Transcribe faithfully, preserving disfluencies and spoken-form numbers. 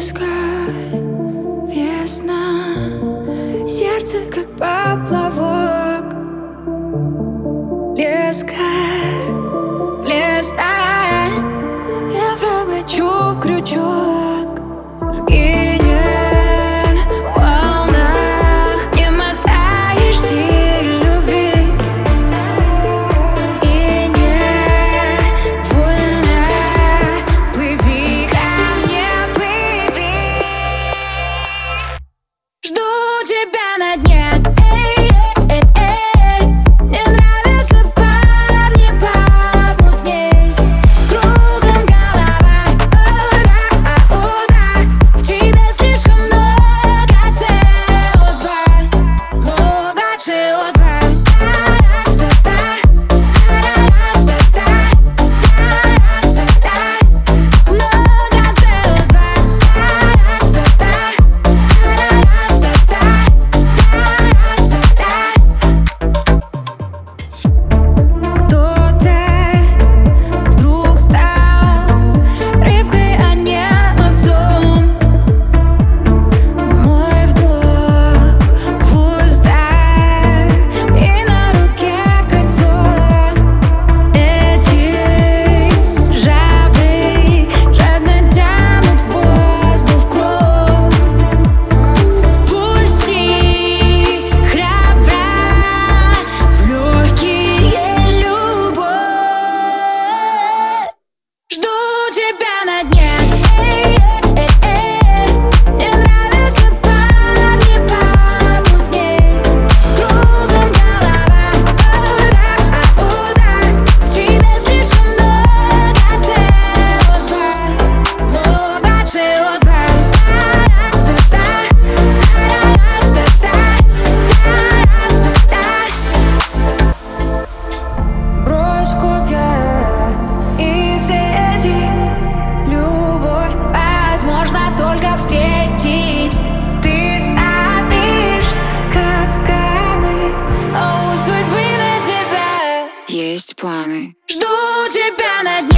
Близко весна, сердце как поплавок. Леска, лесная, я проглочу крючок. Сгинем в волнах, не мотаешься любви, и невольно плыви ко мне, плыви. Жду тебя на дне. Встретить ты ставишь капканы, а у судьбы на тебя есть планы. Жду тебя на дне.